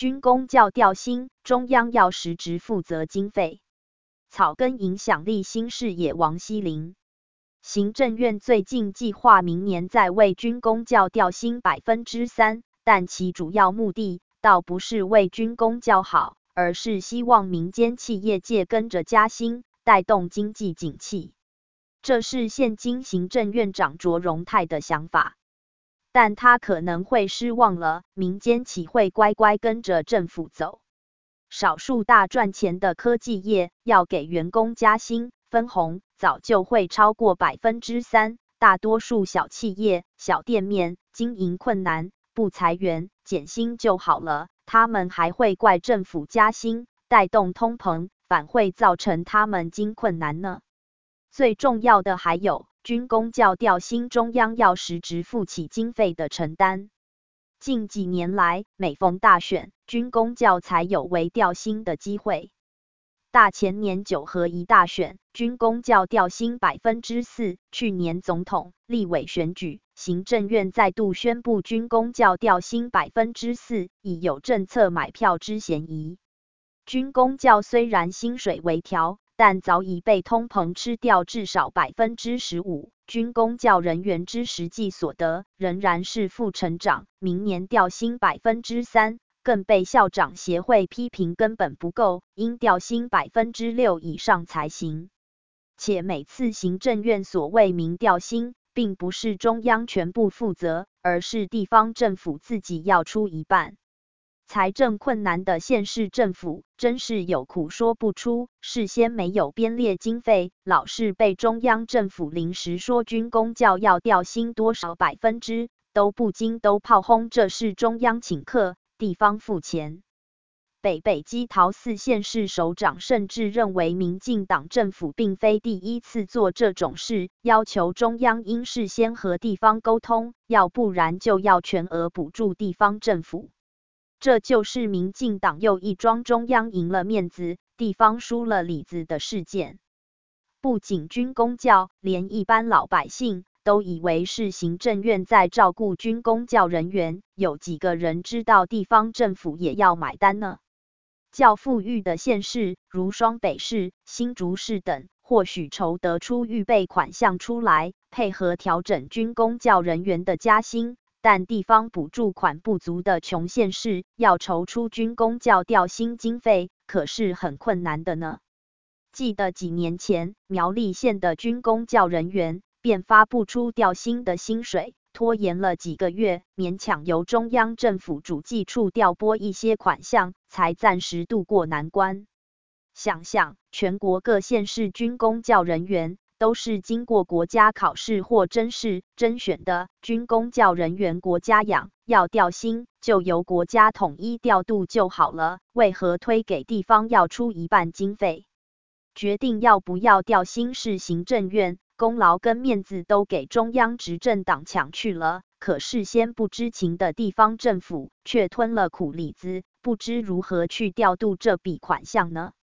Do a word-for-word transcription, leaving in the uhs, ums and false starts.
军公教调薪，中央要实质负责经费。草根影响力新视野王锡林。行政院最近计划明年再为军公教调薪百分之三，但其主要目的倒不是为军公教好，而是希望民间企业界跟着加薪，带动经济景气。这是现今行政院长卓荣泰的想法，但他可能会失望了，民间企会乖乖跟着政府走。少数大赚钱的科技业要给员工加薪分红，早就会超过百分之三。大多数小企业、小店面经营困难，不裁员减薪就好了，他们还会怪政府加薪，带动通膨，反会造成他们经困难呢。最重要的还有，军公教调薪，中央要实质负起经费的承担。近几年来，每逢大选，军公教才有为调薪的机会。大前年九合一大选，军公教调薪百分之四；去年总统、立委选举，行政院再度宣布军公教调薪百分之四，已有政策买票之嫌疑。军公教虽然薪水微调，但早已被通膨吃掉至少百分之十五，军公教人员之实际所得仍然是负成长，明年调薪百分之三，更被校长协会批评根本不够，应调薪百分之六以上才行。且每次行政院所谓民调薪，并不是中央全部负责，而是地方政府自己要出一半。财政困难的县市政府真是有苦说不出，事先没有编列经费，老是被中央政府临时说军公教要调薪多少百分之，都不禁都炮轰这是中央请客，地方付钱。北北基桃四县市首长甚至认为民进党政府并非第一次做这种事，要求中央应事先和地方沟通，要不然就要全额补助地方政府。这就是民进党又一桩中央赢了面子，地方输了里子的事件。不仅军公教，连一般老百姓都以为是行政院在照顾军公教人员，有几个人知道地方政府也要买单呢？较富裕的县市，如双北市、新竹市等，或许筹得出预备款项出来，配合调整军公教人员的加薪。但地方补助款不足的穷县市，要筹出军公教调薪经费，可是很困难的呢。记得几年前，苗栗县的军公教人员便发不出调薪的薪水，拖延了几个月，勉强由中央政府主计处调拨一些款项，才暂时渡过难关。想想，全国各县市军公教人员都是经过国家考试或甄试甄选的，军公教人员国家养，要调薪就由国家统一调度就好了，为何推给地方要出一半经费？决定要不要调薪是行政院，功劳跟面子都给中央执政党抢去了，可事先不知情的地方政府却吞了苦李子，不知如何去调度这笔款项呢？